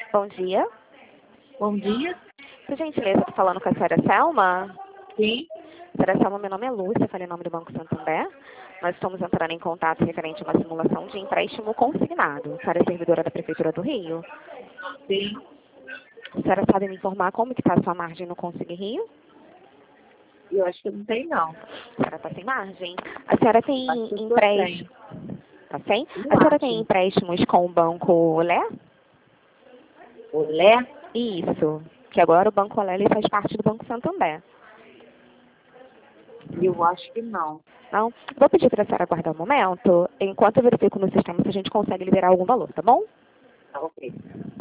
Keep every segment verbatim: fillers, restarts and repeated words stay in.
Bom dia. Bom dia. Por gentileza, estou falando com a senhora Selma. Sim. Senhora Selma, meu nome é Lúcia, falei em nome do Banco Santander. Nós estamos entrando em contato referente a uma simulação de empréstimo consignado. A senhora é servidora da Prefeitura do Rio. Sim. A senhora sabe me informar como que está a sua margem no Consigne Rio? Eu acho que não tem, não. A senhora está sem margem? A senhora tem Acho que eu tô empréstimo... Tá sem? Eu A senhora acho. tem empréstimos com o Banco Olé? Olé? Isso. Que agora o Banco Olé ele faz parte do Banco Santander. Eu acho que não. Não? Vou pedir para a senhora aguardar um momento, enquanto eu verifico no sistema se a gente consegue liberar algum valor, tá bom? Tá ok.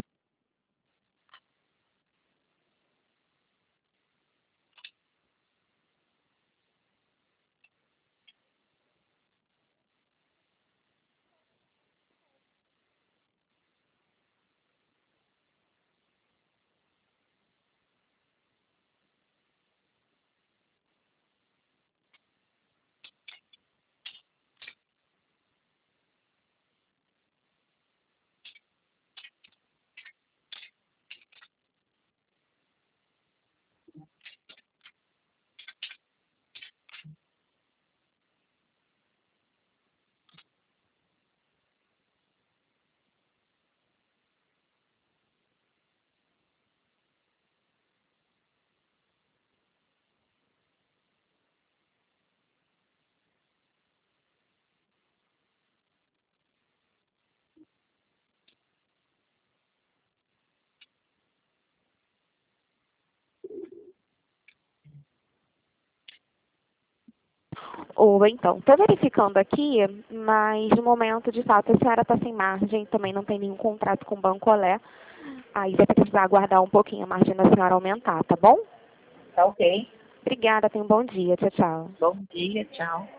Ou então, estou verificando aqui, mas no momento, de fato, a senhora está sem margem, também não tem nenhum contrato com o Banco Olé. Aí vai precisar aguardar um pouquinho a margem da senhora aumentar, tá bom? Tá ok. Obrigada, tenha um bom dia. Tchau, tchau. Bom dia, tchau.